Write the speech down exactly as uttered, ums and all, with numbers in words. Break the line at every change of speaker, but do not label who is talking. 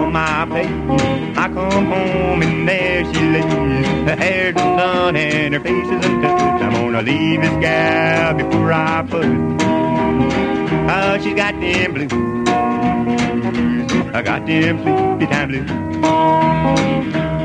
on my face. I come home and there she lays, her hair's undone and her face is untouched. I'm gonna leave this gal before I fuss. Oh, she's got them blues, I got them sleepy time blues.